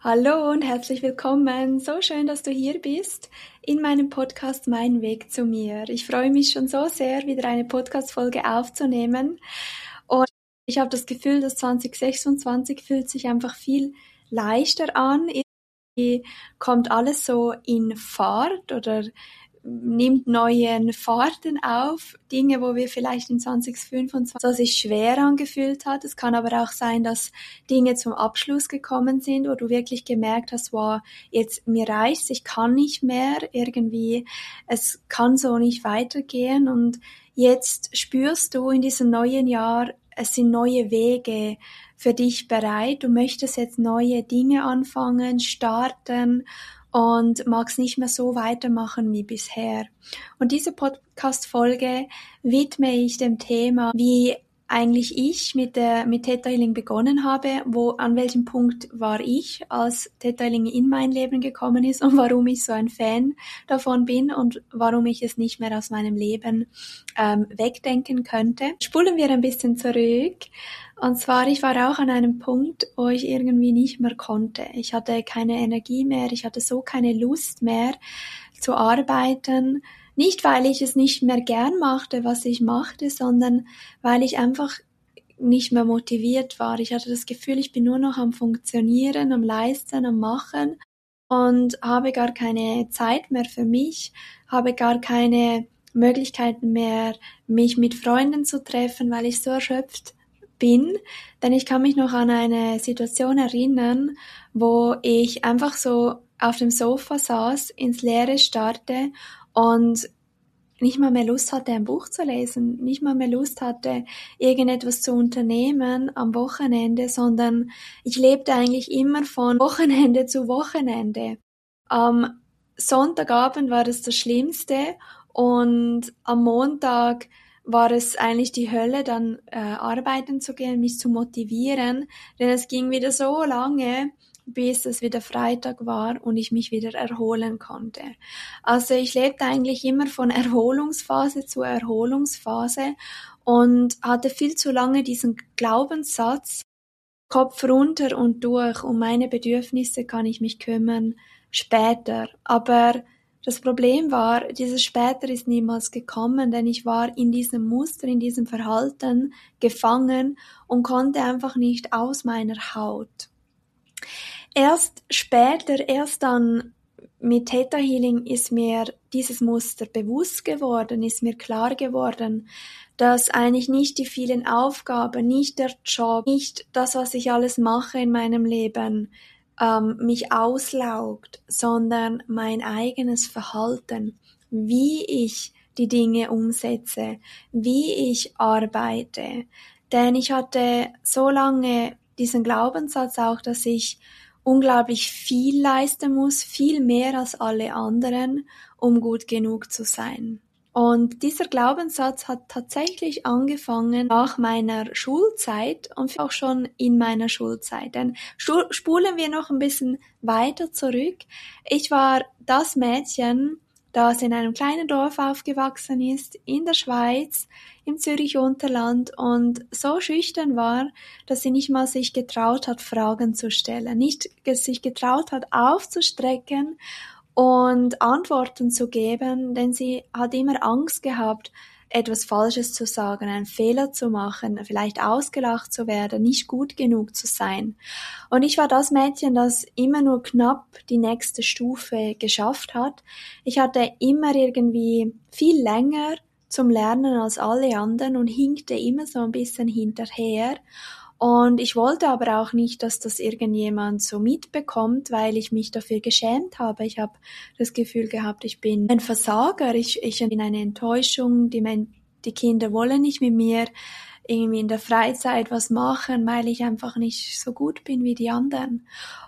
Hallo und herzlich willkommen. So schön, dass du hier bist in meinem Podcast Mein Weg zu mir. Ich freue mich schon so sehr, wieder eine Podcast-Folge aufzunehmen. Und ich habe das Gefühl, dass 2026 fühlt sich einfach viel leichter an. Irgendwie kommt alles so in Fahrt oder nimmt neuen Fahrten auf. Dinge, wo wir vielleicht in 2025 so sich schwer angefühlt hat. Es kann aber auch sein, dass Dinge zum Abschluss gekommen sind, wo du wirklich gemerkt hast, wow, jetzt mir reicht's, ich kann nicht mehr, irgendwie, es kann so nicht weitergehen und jetzt spürst du in diesem neuen Jahr, es sind neue Wege für dich bereit, du möchtest jetzt neue Dinge anfangen, starten und magst nicht mehr so weitermachen wie bisher. Und diese Podcast-Folge widme ich dem Thema, wie eigentlich ich mit Theta Healing begonnen habe, an welchem Punkt war ich, als Theta Healing in mein Leben gekommen ist und warum ich so ein Fan davon bin und warum ich es nicht mehr aus meinem Leben wegdenken könnte. Spulen wir ein bisschen zurück. Und zwar, ich war auch an einem Punkt, wo ich irgendwie nicht mehr konnte. Ich hatte keine Energie mehr, ich hatte so keine Lust mehr zu arbeiten. Nicht, weil ich es nicht mehr gern machte, was ich machte, sondern weil ich einfach nicht mehr motiviert war. Ich hatte das Gefühl, ich bin nur noch am Funktionieren, am Leisten, am Machen und habe gar keine Zeit mehr für mich, habe gar keine Möglichkeiten mehr, mich mit Freunden zu treffen, weil ich so erschöpft bin. Denn ich kann mich noch an eine Situation erinnern, wo ich einfach so auf dem Sofa saß, ins Leere starrte und nicht mal mehr Lust hatte, ein Buch zu lesen, nicht mal mehr Lust hatte, irgendetwas zu unternehmen am Wochenende, sondern ich lebte eigentlich immer von Wochenende zu Wochenende. Am Sonntagabend war das Schlimmste und am Montag war es eigentlich die Hölle, dann arbeiten zu gehen, mich zu motivieren, denn es ging wieder so lange, bis es wieder Freitag war und ich mich wieder erholen konnte. Also ich lebte eigentlich immer von Erholungsphase zu Erholungsphase und hatte viel zu lange diesen Glaubenssatz, Kopf runter und durch, um meine Bedürfnisse kann ich mich kümmern später. Aber das Problem war, dieses später ist niemals gekommen, denn ich war in diesem Muster, in diesem Verhalten gefangen und konnte einfach nicht aus meiner Haut. Erst später, erst dann mit Theta Healing ist mir dieses Muster bewusst geworden, ist mir klar geworden, dass eigentlich nicht die vielen Aufgaben, nicht der Job, nicht das, was ich alles mache in meinem Leben, mich auslaugt, sondern mein eigenes Verhalten, wie ich die Dinge umsetze, wie ich arbeite. Denn ich hatte so lange diesen Glaubenssatz auch, dass ich unglaublich viel leisten muss, viel mehr als alle anderen, um gut genug zu sein. Und dieser Glaubenssatz hat tatsächlich angefangen nach meiner Schulzeit und auch schon in meiner Schulzeit. Denn spulen wir noch ein bisschen weiter zurück. Ich war das Mädchen, das in einem kleinen Dorf aufgewachsen ist, in der Schweiz, im Zürich-Unterland und so schüchtern war, dass sie nicht mal sich getraut hat, Fragen zu stellen, nicht sich getraut hat, aufzustrecken und Antworten zu geben, denn sie hat immer Angst gehabt, etwas Falsches zu sagen, einen Fehler zu machen, vielleicht ausgelacht zu werden, nicht gut genug zu sein. Und ich war das Mädchen, das immer nur knapp die nächste Stufe geschafft hat. Ich hatte immer irgendwie viel länger zum Lernen als alle anderen und hinkte immer so ein bisschen hinterher. Und ich wollte aber auch nicht, dass das irgendjemand so mitbekommt, weil ich mich dafür geschämt habe. Ich habe das Gefühl gehabt, ich bin ein Versager, ich bin eine Enttäuschung, die Kinder wollen nicht mit mir irgendwie in der Freizeit was machen, weil ich einfach nicht so gut bin wie die anderen.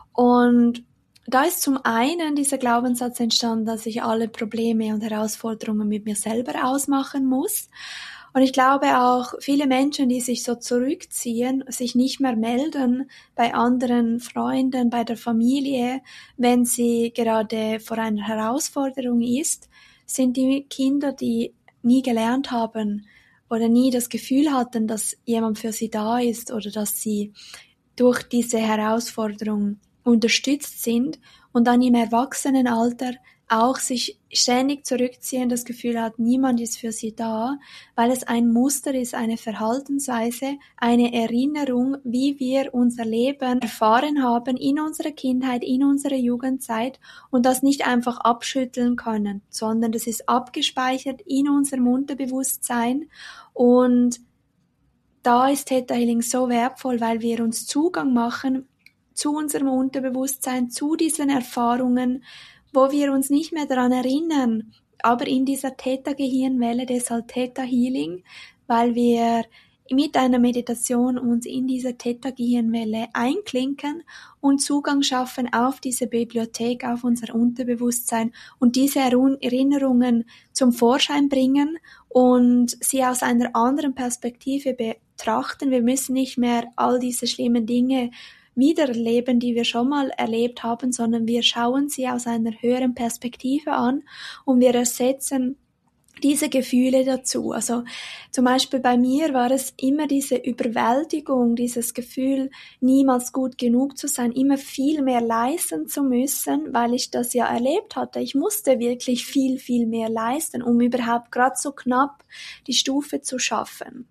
Und da ist zum einen dieser Glaubenssatz entstanden, dass ich alle Probleme und Herausforderungen mit mir selber ausmachen muss. Und ich glaube auch, viele Menschen, die sich so zurückziehen, sich nicht mehr melden bei anderen Freunden, bei der Familie, wenn sie gerade vor einer Herausforderung ist, sind die Kinder, die nie gelernt haben oder nie das Gefühl hatten, dass jemand für sie da ist oder dass sie durch diese Herausforderung unterstützt sind und dann im Erwachsenenalter auch sich ständig zurückziehen, das Gefühl hat, niemand ist für sie da, weil es ein Muster ist, eine Verhaltensweise, eine Erinnerung, wie wir unser Leben erfahren haben in unserer Kindheit, in unserer Jugendzeit und das nicht einfach abschütteln können, sondern das ist abgespeichert in unserem Unterbewusstsein und da ist Theta Healing so wertvoll, weil wir uns Zugang machen zu unserem Unterbewusstsein, zu diesen Erfahrungen, wo wir uns nicht mehr daran erinnern, aber in dieser Theta-Gehirnwelle, deshalb Theta Healing, weil wir mit einer Meditation uns in diese Theta-Gehirnwelle einklinken und Zugang schaffen auf diese Bibliothek, auf unser Unterbewusstsein und diese Erinnerungen zum Vorschein bringen und sie aus einer anderen Perspektive betrachten. Wir müssen nicht mehr all diese schlimmen Dinge wiedererleben, die wir schon mal erlebt haben, sondern wir schauen sie aus einer höheren Perspektive an und wir ersetzen diese Gefühle dazu. Also zum Beispiel bei mir war es immer diese Überwältigung, dieses Gefühl, niemals gut genug zu sein, immer viel mehr leisten zu müssen, weil ich das ja erlebt hatte. Ich musste wirklich viel, viel mehr leisten, um überhaupt gerade so knapp die Stufe zu schaffen.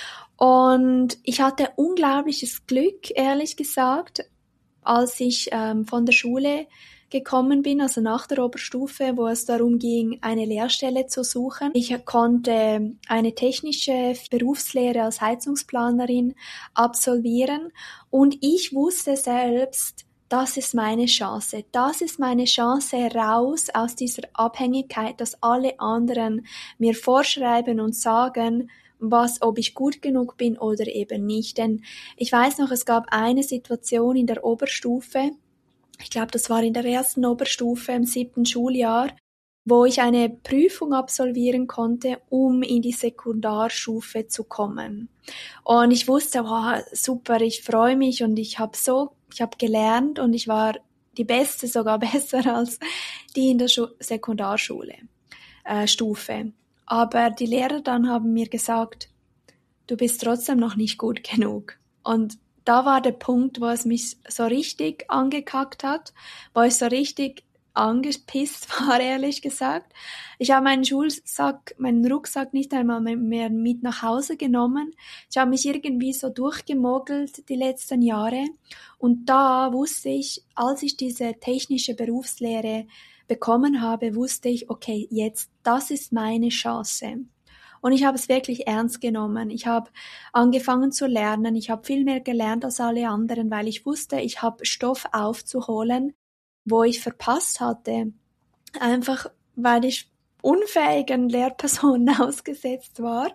Und ich hatte unglaubliches Glück, ehrlich gesagt, als ich von der Schule gekommen bin, also nach der Oberstufe, wo es darum ging, eine Lehrstelle zu suchen. Ich konnte eine technische Berufslehre als Heizungsplanerin absolvieren und ich wusste selbst, das ist meine Chance. Das ist meine Chance raus aus dieser Abhängigkeit, dass alle anderen mir vorschreiben und sagen, ob ich gut genug bin oder eben nicht. Denn ich weiß noch, es gab eine Situation in der Oberstufe, ich glaube, das war in der ersten Oberstufe im 7. Schuljahr, wo ich eine Prüfung absolvieren konnte, um in die Sekundarstufe zu kommen. Und ich wusste, wow, super, ich freue mich und ich habe gelernt und ich war die Beste, sogar besser als die in der Sekundarschule, Stufe. Aber die Lehrer dann haben mir gesagt, du bist trotzdem noch nicht gut genug. Und da war der Punkt, wo es mich so richtig angekackt hat, wo ich so richtig angepisst war, ehrlich gesagt. Ich habe meinen Rucksack nicht einmal mehr mit nach Hause genommen. Ich habe mich irgendwie so durchgemogelt die letzten Jahre. Und da wusste ich, als ich diese technische Berufslehre bekommen habe, wusste ich, okay, jetzt, das ist meine Chance. Und ich habe es wirklich ernst genommen. Ich habe angefangen zu lernen. Ich habe viel mehr gelernt als alle anderen, weil ich wusste, ich habe Stoff aufzuholen, wo ich verpasst hatte. Einfach, weil ich unfähigen Lehrpersonen ausgesetzt war.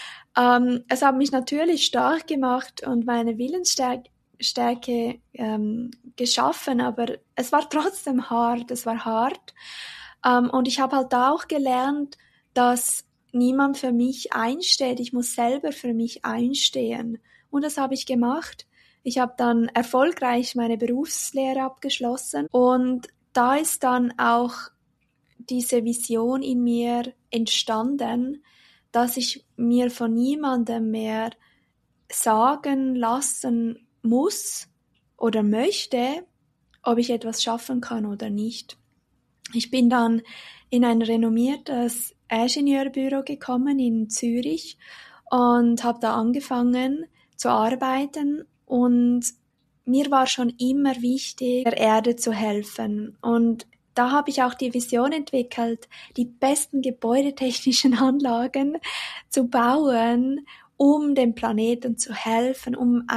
Es hat mich natürlich stark gemacht und meine Willensstärke geschaffen, aber es war trotzdem hart. Es war hart. Und ich habe halt auch gelernt, dass niemand für mich einsteht. Ich muss selber für mich einstehen. Und das habe ich gemacht. Ich habe dann erfolgreich meine Berufslehre abgeschlossen und da ist dann auch diese Vision in mir entstanden, dass ich mir von niemandem mehr sagen lassen muss oder möchte, ob ich etwas schaffen kann oder nicht. Ich bin dann in ein renommiertes Ingenieurbüro gekommen in Zürich und habe da angefangen zu arbeiten und mir war schon immer wichtig, der Erde zu helfen und da habe ich auch die Vision entwickelt, die besten gebäudetechnischen Anlagen zu bauen, um dem Planeten zu helfen,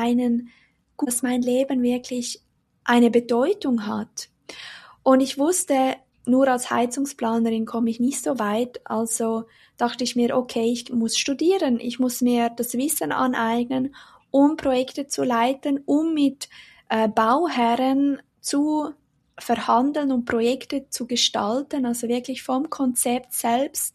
dass mein Leben wirklich eine Bedeutung hat. Und ich wusste, nur als Heizungsplanerin komme ich nicht so weit, also dachte ich mir, okay, ich muss studieren, ich muss mir das Wissen aneignen, um Projekte zu leiten, um mit Bauherren zu verhandeln und Projekte zu gestalten, also wirklich vom Konzept selbst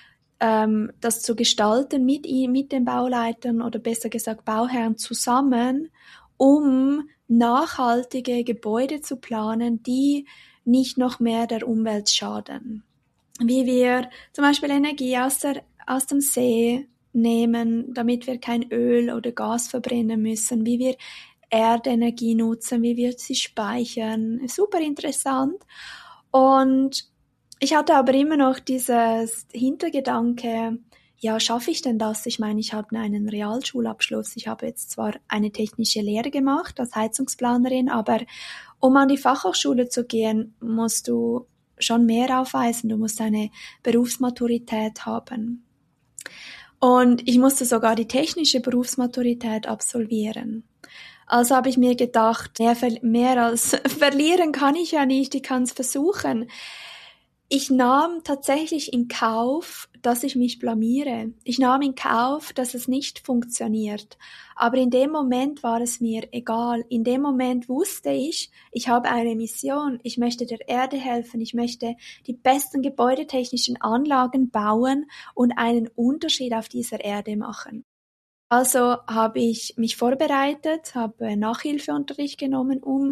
das zu gestalten mit den Bauleitern oder besser gesagt Bauherren zusammen, um nachhaltige Gebäude zu planen, die nicht noch mehr der Umwelt schaden. Wie wir zum Beispiel Energie aus dem See nehmen, damit wir kein Öl oder Gas verbrennen müssen, wie wir Erdenergie nutzen, wie wir sie speichern. Super interessant. Und ich hatte aber immer noch dieses Hintergedanke, ja, schaffe ich denn das? Ich meine, ich habe einen Realschulabschluss. Ich habe jetzt zwar eine technische Lehre gemacht als Heizungsplanerin, aber um an die Fachhochschule zu gehen, musst du schon mehr aufweisen. Du musst eine Berufsmaturität haben. Und ich musste sogar die technische Berufsmaturität absolvieren. Also habe ich mir gedacht, mehr als verlieren kann ich ja nicht, ich kann es versuchen. Ich nahm tatsächlich in Kauf, dass ich mich blamiere. Ich nahm in Kauf, dass es nicht funktioniert. Aber in dem Moment war es mir egal. In dem Moment wusste ich habe eine Mission. Ich möchte der Erde helfen. Ich möchte die besten gebäudetechnischen Anlagen bauen und einen Unterschied auf dieser Erde machen. Also habe ich mich vorbereitet, habe Nachhilfeunterricht genommen, um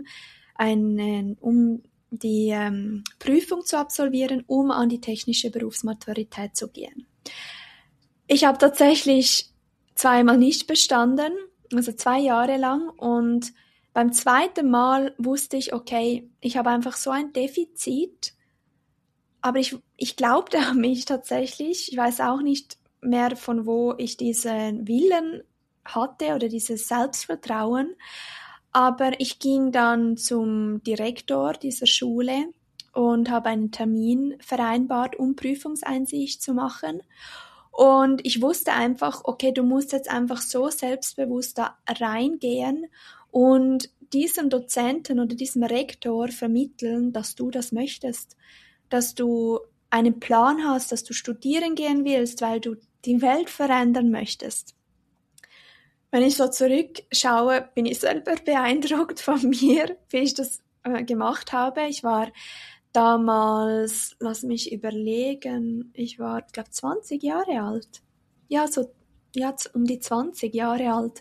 die Prüfung zu absolvieren, um an die technische Berufsmaturität zu gehen. Ich habe tatsächlich zweimal nicht bestanden, also 2 Jahre lang, und beim zweiten Mal wusste ich, okay, ich habe einfach so ein Defizit, aber ich glaubte an mich tatsächlich. Ich weiß auch nicht mehr, von wo ich diesen Willen hatte oder dieses Selbstvertrauen. Aber ich ging dann zum Direktor dieser Schule und habe einen Termin vereinbart, um Prüfungseinsicht zu machen. Und ich wusste einfach, okay, du musst jetzt einfach so selbstbewusst da reingehen und diesem Dozenten oder diesem Rektor vermitteln, dass du das möchtest, dass du einen Plan hast, dass du studieren gehen willst, weil du die Welt verändern möchtest. Wenn ich so zurückschaue, bin ich selber beeindruckt von mir, wie ich das gemacht habe. Ich war damals, lass mich überlegen, ich war, glaube 20 Jahre alt. Ja, um die 20 Jahre alt.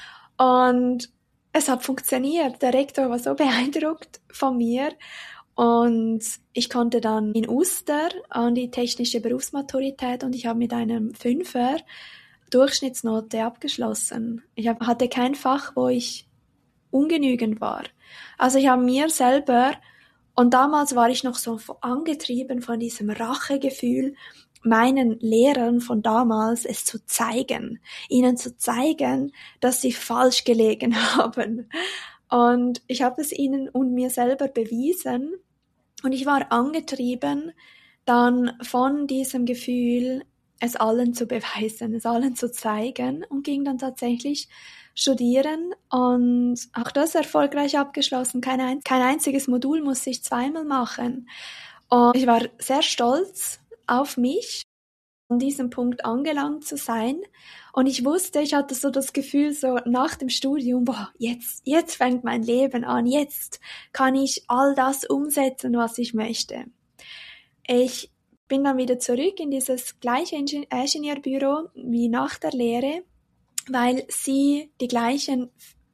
Und es hat funktioniert. Der Rektor war so beeindruckt von mir. Und ich konnte dann in Uster an die technische Berufsmaturität und ich habe mit einem Fünfer Durchschnittsnote abgeschlossen. Hatte kein Fach, wo ich ungenügend war. Also ich habe mir selber, und damals war ich noch so angetrieben von diesem Rachegefühl, meinen Lehrern von damals es zu zeigen, ihnen zu zeigen, dass sie falsch gelegen haben. Und ich habe es ihnen und mir selber bewiesen und ich war angetrieben, dann von diesem Gefühl, es allen zu beweisen, es allen zu zeigen und ging dann tatsächlich studieren und auch das erfolgreich abgeschlossen. Kein einziges Modul musste ich zweimal machen. Und ich war sehr stolz auf mich, an diesem Punkt angelangt zu sein. Und ich wusste, ich hatte so das Gefühl, so nach dem Studium, boah, jetzt fängt mein Leben an, jetzt kann ich all das umsetzen, was ich möchte. Ich bin dann wieder zurück in dieses gleiche Ingenieurbüro wie nach der Lehre, weil sie die gleiche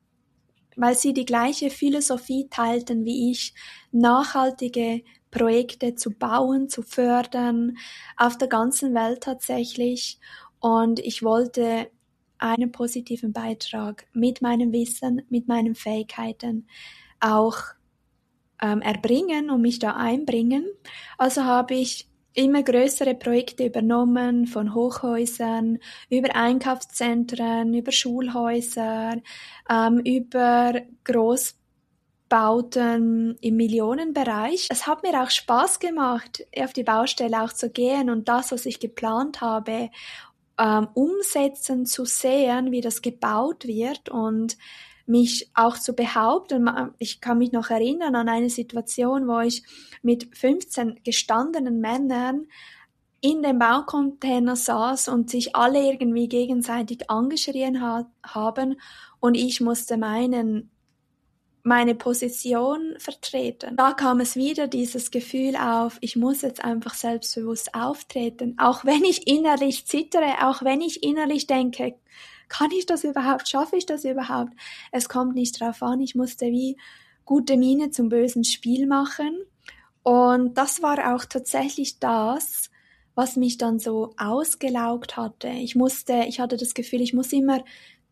Philosophie teilten wie ich, nachhaltige Projekte zu bauen, zu fördern, auf der ganzen Welt tatsächlich. Und ich wollte einen positiven Beitrag mit meinem Wissen, mit meinen Fähigkeiten auch erbringen und mich da einbringen. Also habe ich immer größere Projekte übernommen, von Hochhäusern, über Einkaufszentren, über Schulhäuser, über Großbauten im Millionenbereich. Es hat mir auch Spaß gemacht, auf die Baustelle auch zu gehen und das, was ich geplant habe, umsetzen, zu sehen, wie das gebaut wird und mich auch zu behaupten. Ich kann mich noch erinnern an eine Situation, wo ich mit 15 gestandenen Männern in dem Baucontainer saß und sich alle irgendwie gegenseitig angeschrien haben und ich musste meine Position vertreten. Da kam es wieder dieses Gefühl auf, ich muss jetzt einfach selbstbewusst auftreten, auch wenn ich innerlich zittere, auch wenn ich innerlich denke, kann ich das überhaupt, schaffe ich das überhaupt? Es kommt nicht drauf an, ich musste wie gute Miene zum bösen Spiel machen und das war auch tatsächlich das, was mich dann so ausgelaugt hatte. Ich hatte das Gefühl, ich muss immer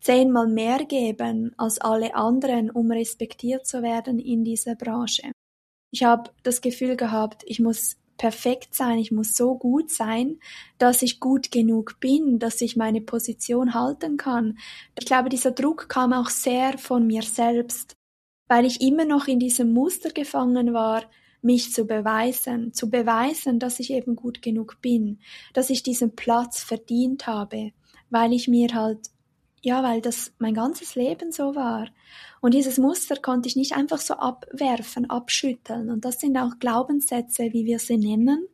10-mal mehr geben als alle anderen, um respektiert zu werden in dieser Branche. Ich habe das Gefühl gehabt, ich muss perfekt sein, ich muss so gut sein, dass ich gut genug bin, dass ich meine Position halten kann. Ich glaube, dieser Druck kam auch sehr von mir selbst, weil ich immer noch in diesem Muster gefangen war, mich zu beweisen, dass ich eben gut genug bin, dass ich diesen Platz verdient habe, weil ich mir halt, ja, weil das mein ganzes Leben so war. Und dieses Muster konnte ich nicht einfach so abwerfen, abschütteln. Und das sind auch Glaubenssätze, wie wir sie nennen,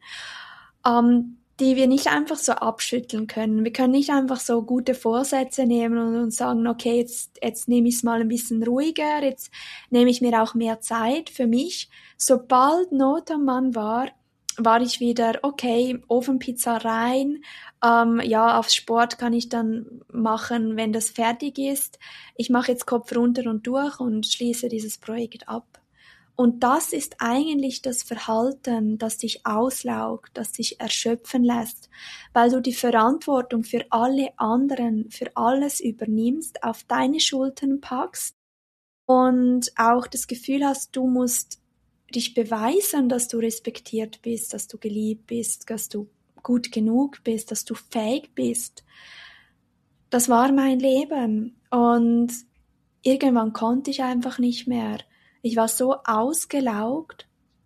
die wir nicht einfach so abschütteln können. Wir können nicht einfach so gute Vorsätze nehmen und sagen, okay, jetzt nehme ich es mal ein bisschen ruhiger, jetzt nehme ich mir auch mehr Zeit für mich. Sobald Not am Mann war ich wieder, okay, Ofenpizza rein, ja, aufs Sport kann ich dann machen, wenn das fertig ist. Ich mache jetzt Kopf runter und durch und schließe dieses Projekt ab. Und das ist eigentlich das Verhalten, das dich auslaugt, das dich erschöpfen lässt, weil du die Verantwortung für alle anderen, für alles übernimmst, auf deine Schultern packst und auch das Gefühl hast, du musst dich beweisen, dass du respektiert bist, dass du geliebt bist, dass du gut genug bist, dass du fähig bist. Das war mein Leben und irgendwann konnte ich einfach nicht mehr. Ich war so ausgelaugt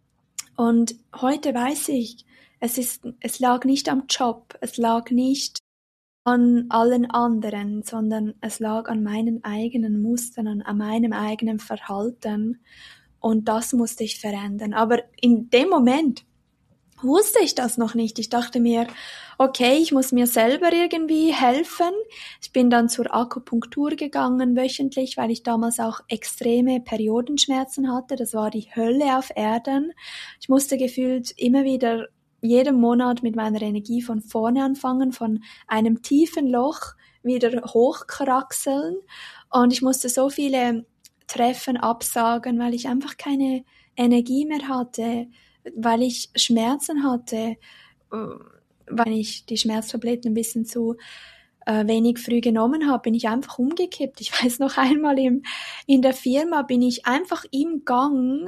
und heute weiß ich, es lag nicht am Job, es lag nicht an allen anderen, sondern es lag an meinen eigenen Mustern, an meinem eigenen Verhalten und das musste ich verändern. Aber in dem Moment wusste ich das noch nicht. Ich dachte mir, okay, ich muss mir selber irgendwie helfen. Ich bin dann zur Akupunktur gegangen wöchentlich, weil ich damals auch extreme Periodenschmerzen hatte. Das war die Hölle auf Erden. Ich musste gefühlt immer wieder jeden Monat mit meiner Energie von vorne anfangen, von einem tiefen Loch wieder hochkraxeln. Und ich musste so viele Treffen absagen, weil ich einfach keine Energie mehr hatte, weil ich Schmerzen hatte, weil ich die Schmerztabletten ein bisschen zu wenig früh genommen habe, bin ich einfach umgekippt. Ich weiß noch einmal in der Firma bin ich einfach im Gang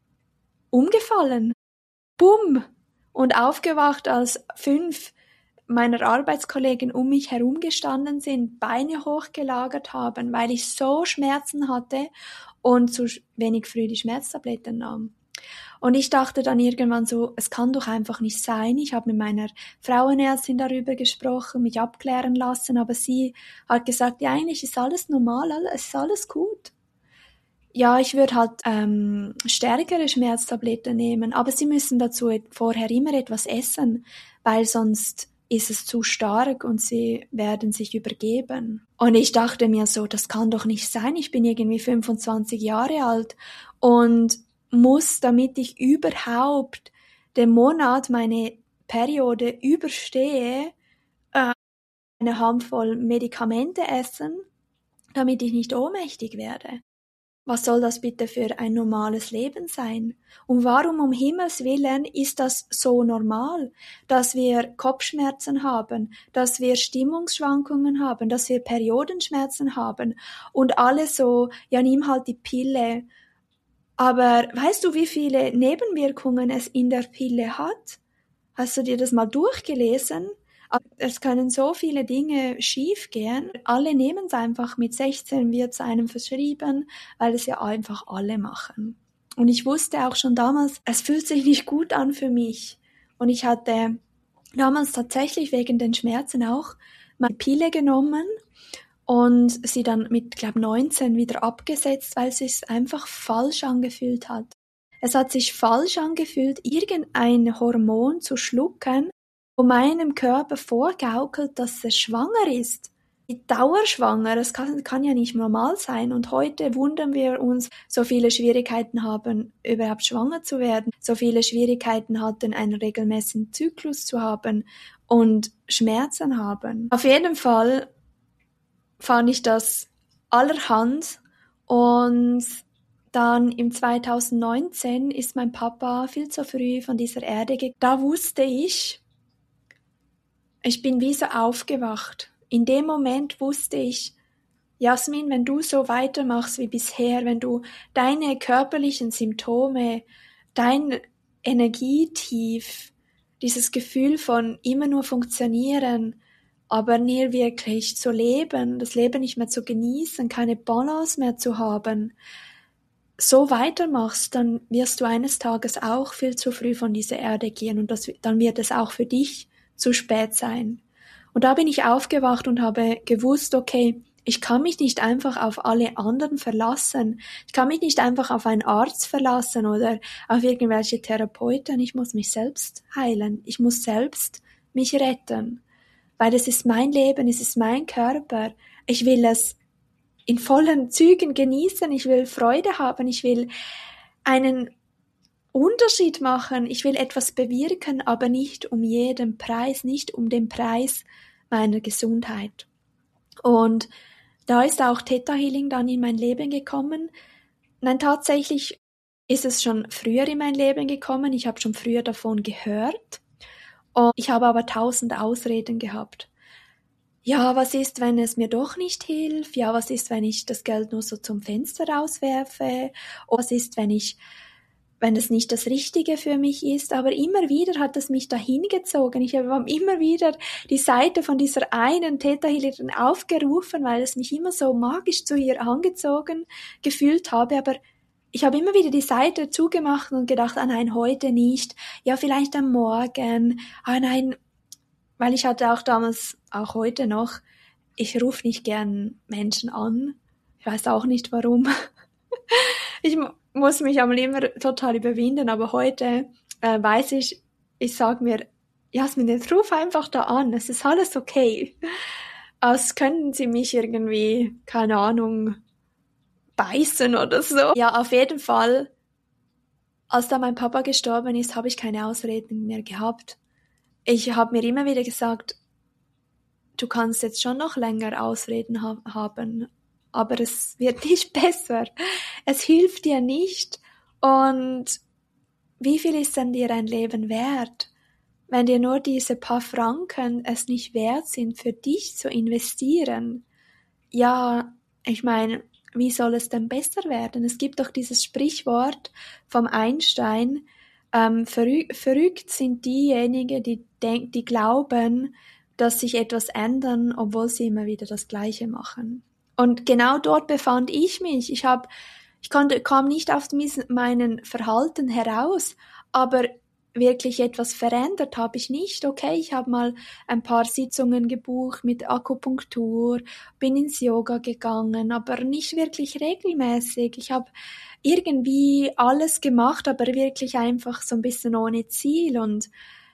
umgefallen. Bumm! Und aufgewacht, als 5 meiner Arbeitskollegen um mich herum gestanden sind, Beine hochgelagert haben, weil ich so Schmerzen hatte und zu wenig früh die Schmerztabletten nahm. Und ich dachte dann irgendwann so, es kann doch einfach nicht sein. Ich habe mit meiner Frauenärztin darüber gesprochen, mich abklären lassen, aber sie hat gesagt, ja, eigentlich ist alles normal, es ist alles gut. Ja, ich würde halt stärkere Schmerztabletten nehmen, aber sie müssen dazu vorher immer etwas essen, weil sonst ist es zu stark und sie werden sich übergeben. Und ich dachte mir so, das kann doch nicht sein. Ich bin irgendwie 25 Jahre alt und muss, damit ich überhaupt den Monat meine Periode überstehe, eine Handvoll Medikamente essen, damit ich nicht ohnmächtig werde. Was soll das bitte für ein normales Leben sein? Und warum um Himmels Willen ist das so normal, dass wir Kopfschmerzen haben, dass wir Stimmungsschwankungen haben, dass wir Periodenschmerzen haben und alle so, ja, nimm halt die Pille. Aber weißt du, wie viele Nebenwirkungen es in der Pille hat? Hast du dir das mal durchgelesen? Es können so viele Dinge schiefgehen. Alle nehmen es einfach. Mit 16 wird es einem verschrieben, weil es ja einfach alle machen. Und ich wusste auch schon damals, es fühlt sich nicht gut an für mich. Und ich hatte damals tatsächlich wegen den Schmerzen auch meine Pille genommen und sie dann mit, glaube 19 wieder abgesetzt, weil es sich einfach falsch angefühlt hat. Es hat sich falsch angefühlt, irgendein Hormon zu schlucken, wo meinem Körper vorgaukelt, dass er schwanger ist. Dauerschwanger, das kann ja nicht normal sein. Und heute wundern wir uns, so viele Schwierigkeiten haben, überhaupt schwanger zu werden, so viele Schwierigkeiten hatten, einen regelmäßigen Zyklus zu haben und Schmerzen haben. Auf jeden Fall fand ich das allerhand und dann im 2019 ist mein Papa viel zu früh von dieser Erde gegangen. Da wusste ich bin wie so aufgewacht. In dem Moment wusste ich, Jasmin, wenn du so weitermachst wie bisher, wenn du deine körperlichen Symptome, dein Energietief, dieses Gefühl von immer nur funktionieren, aber nie wirklich zu leben, das Leben nicht mehr zu genießen, keine Balance mehr zu haben, so weitermachst, dann wirst du eines Tages auch viel zu früh von dieser Erde gehen und dann wird es auch für dich zu spät sein. Und da bin ich aufgewacht und habe gewusst, okay, ich kann mich nicht einfach auf alle anderen verlassen. Ich kann mich nicht einfach auf einen Arzt verlassen oder auf irgendwelche Therapeuten. Ich muss mich selbst heilen. Ich muss selbst mich retten. Weil es ist mein Leben, es ist mein Körper. Ich will es in vollen Zügen genießen. Ich will Freude haben. Ich will einen Unterschied machen. Ich will etwas bewirken, aber nicht um jeden Preis, nicht um den Preis meiner Gesundheit. Und da ist auch Theta Healing dann in mein Leben gekommen. Nein, tatsächlich ist es schon früher in mein Leben gekommen. Ich habe schon früher davon gehört. Und ich habe aber 1000 Ausreden gehabt. Ja, was ist, wenn es mir doch nicht hilft? Ja, was ist, wenn ich das Geld nur so zum Fenster rauswerfe? Oder was ist, wenn es nicht das Richtige für mich ist? Aber immer wieder hat es mich dahin gezogen. Ich habe immer wieder die Seite von dieser einen Theta Healerin aufgerufen, weil es mich immer so magisch zu ihr angezogen gefühlt habe. Aber ich habe immer wieder die Seite zugemacht und gedacht, ah nein, heute nicht. Ja, vielleicht am Morgen. Ah nein, weil ich hatte auch damals, auch heute noch, ich rufe nicht gern Menschen an. Ich weiß auch nicht warum. Ich muss mich aber immer total überwinden, aber heute weiß ich sage mir, Jasmin, jetzt ruf einfach da an, es ist alles okay. Als könnten sie mich irgendwie, keine Ahnung, beißen oder so. Ja, auf jeden Fall, als da mein Papa gestorben ist, habe ich keine Ausreden mehr gehabt. Ich habe mir immer wieder gesagt, du kannst jetzt schon noch länger Ausreden haben, aber es wird nicht besser. Es hilft dir nicht. Und wie viel ist denn dir ein Leben wert, wenn dir nur diese paar Franken es nicht wert sind, für dich zu investieren? Ja, ich meine, wie soll es denn besser werden? Es gibt doch dieses Sprichwort vom Einstein, verrückt sind diejenigen, die glauben, dass sich etwas ändern, obwohl sie immer wieder das Gleiche machen. Und genau dort befand ich mich. Kam nicht aus meinem Verhalten heraus, aber wirklich etwas verändert habe ich nicht. Okay, ich habe mal ein paar Sitzungen gebucht mit Akupunktur, bin ins Yoga gegangen, aber nicht wirklich regelmäßig. Ich habe irgendwie alles gemacht, aber wirklich einfach so ein bisschen ohne Ziel. Und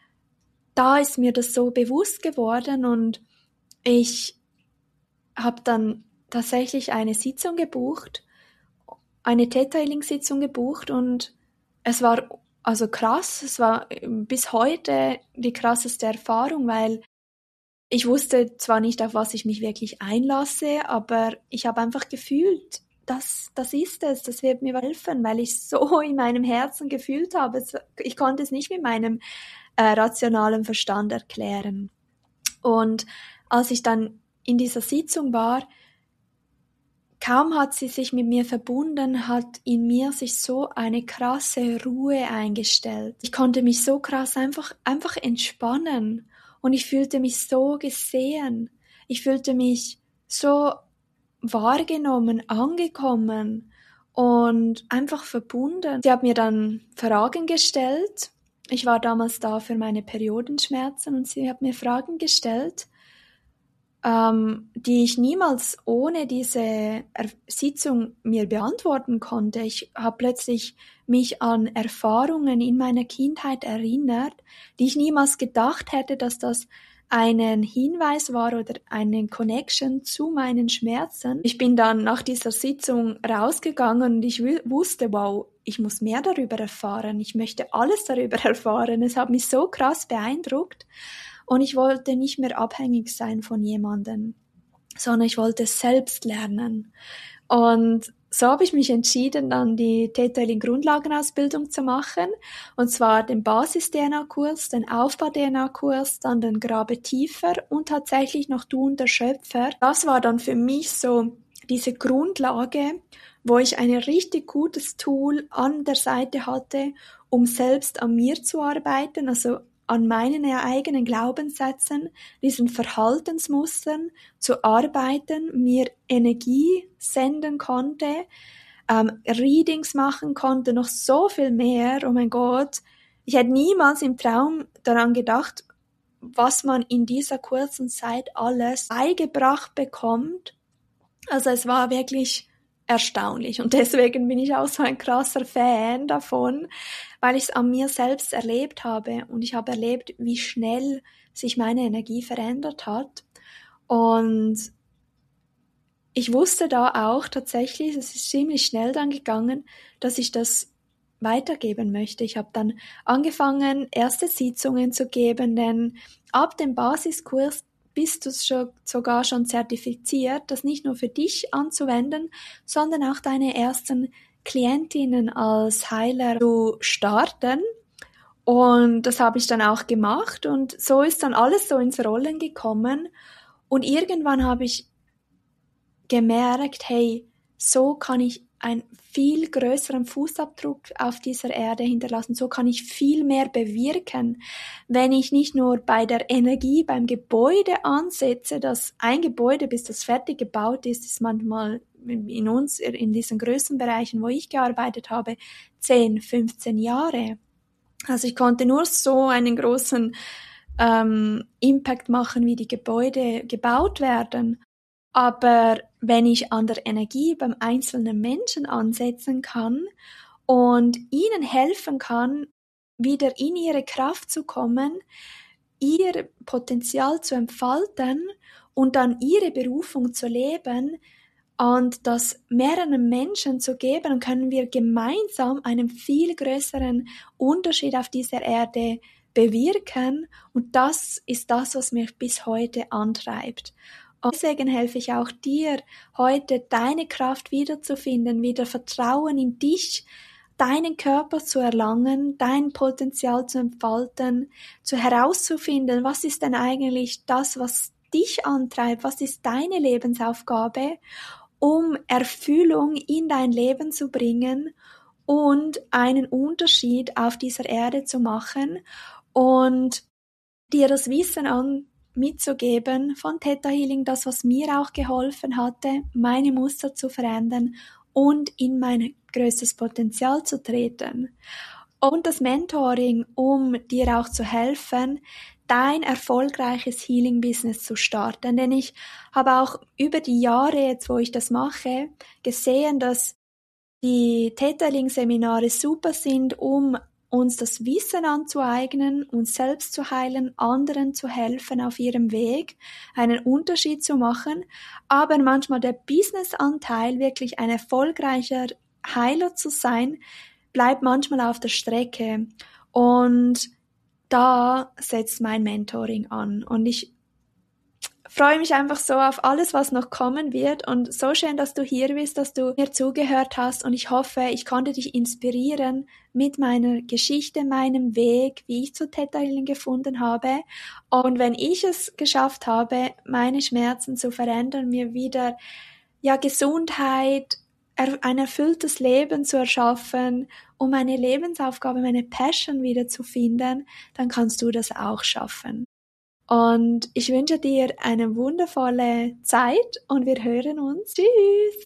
da ist mir das so bewusst geworden und ich habe dann tatsächlich eine Sitzung gebucht, eine Theta Healing Sitzung gebucht und es war also krass, es war bis heute die krasseste Erfahrung, weil ich wusste zwar nicht, auf was ich mich wirklich einlasse, aber ich habe einfach gefühlt, das ist es, das wird mir helfen, weil ich so in meinem Herzen gefühlt habe. Ich konnte es nicht mit meinem rationalen Verstand erklären. Und als ich dann in dieser Sitzung war, kaum hat sie sich mit mir verbunden, hat in mir sich so eine krasse Ruhe eingestellt. Ich konnte mich so krass einfach entspannen und ich fühlte mich so gesehen. Ich fühlte mich so wahrgenommen, angekommen und einfach verbunden. Sie hat mir dann Fragen gestellt. Ich war damals da für meine Periodenschmerzen und sie hat mir Fragen gestellt, die ich niemals ohne diese Sitzung mir beantworten konnte. Ich habe plötzlich mich an Erfahrungen in meiner Kindheit erinnert, die ich niemals gedacht hätte, dass das einen Hinweis war oder eine Connection zu meinen Schmerzen. Ich bin dann nach dieser Sitzung rausgegangen und ich wusste, wow, ich muss mehr darüber erfahren. Ich möchte alles darüber erfahren. Es hat mich so krass beeindruckt. Und ich wollte nicht mehr abhängig sein von jemandem, sondern ich wollte es selbst lernen. Und so habe ich mich entschieden, dann die Theta Healing Grundlagenausbildung zu machen. Und zwar den Basis-DNA-Kurs, den Aufbau-DNA-Kurs, dann den Grabe tiefer und tatsächlich noch Du und der Schöpfer. Das war dann für mich so diese Grundlage, wo ich ein richtig gutes Tool an der Seite hatte, um selbst an mir zu arbeiten, also an meinen eigenen Glaubenssätzen, diesen Verhaltensmustern zu arbeiten, mir Energie senden konnte, Readings machen konnte, noch so viel mehr. Oh mein Gott, ich hätte niemals im Traum daran gedacht, was man in dieser kurzen Zeit alles beigebracht bekommt. Also es war wirklich erstaunlich und deswegen bin ich auch so ein krasser Fan davon, weil ich es an mir selbst erlebt habe und ich habe erlebt, wie schnell sich meine Energie verändert hat. Und ich wusste da auch tatsächlich, es ist ziemlich schnell dann gegangen, dass ich das weitergeben möchte. Ich habe dann angefangen, erste Sitzungen zu geben, denn ab dem Basiskurs bist du sogar schon zertifiziert, das nicht nur für dich anzuwenden, sondern auch deine ersten Klientinnen als Heiler zu starten. Und das habe ich dann auch gemacht und so ist dann alles so ins Rollen gekommen. Und irgendwann habe ich gemerkt, hey, so kann ich einen viel größeren Fußabdruck auf dieser Erde hinterlassen, so kann ich viel mehr bewirken, wenn ich nicht nur bei der Energie, beim Gebäude ansetze, dass ein Gebäude, bis das fertig gebaut ist manchmal in diesen Größenbereichen, wo ich gearbeitet habe, 10, 15 Jahre. Also ich konnte nur so einen großen Impact machen, wie die Gebäude gebaut werden. Aber wenn ich an der Energie beim einzelnen Menschen ansetzen kann und ihnen helfen kann, wieder in ihre Kraft zu kommen, ihr Potenzial zu entfalten und dann ihre Berufung zu leben und das mehreren Menschen zu geben, dann können wir gemeinsam einen viel größeren Unterschied auf dieser Erde bewirken. Und das ist das, was mich bis heute antreibt. Und deswegen helfe ich auch dir, heute deine Kraft wiederzufinden, wieder Vertrauen in dich, deinen Körper zu erlangen, dein Potenzial zu entfalten, zu herauszufinden, was ist denn eigentlich das, was dich antreibt, was ist deine Lebensaufgabe, um Erfüllung in dein Leben zu bringen und einen Unterschied auf dieser Erde zu machen und dir das Wissen mitzugeben von Theta Healing, das, was mir auch geholfen hatte, meine Muster zu verändern und in mein größtes Potenzial zu treten. Und das Mentoring, um dir auch zu helfen, dein erfolgreiches Healing-Business zu starten. Denn ich habe auch über die Jahre jetzt, wo ich das mache, gesehen, dass die Theta Healing-Seminare super sind, um uns das Wissen anzueignen, uns selbst zu heilen, anderen zu helfen auf ihrem Weg, einen Unterschied zu machen, aber manchmal der Business-Anteil, wirklich ein erfolgreicher Heiler zu sein, bleibt manchmal auf der Strecke. Und da setzt mein Mentoring an. Und ich freue mich einfach so auf alles, was noch kommen wird und so schön, dass du hier bist, dass du mir zugehört hast und ich hoffe, ich konnte dich inspirieren mit meiner Geschichte, meinem Weg, wie ich zu Theta Healing gefunden habe und wenn ich es geschafft habe, meine Schmerzen zu verändern, mir wieder Gesundheit, ein erfülltes Leben zu erschaffen, um meine Lebensaufgabe, meine Passion wieder zu finden, dann kannst du das auch schaffen. Und ich wünsche dir eine wundervolle Zeit und wir hören uns. Tschüss!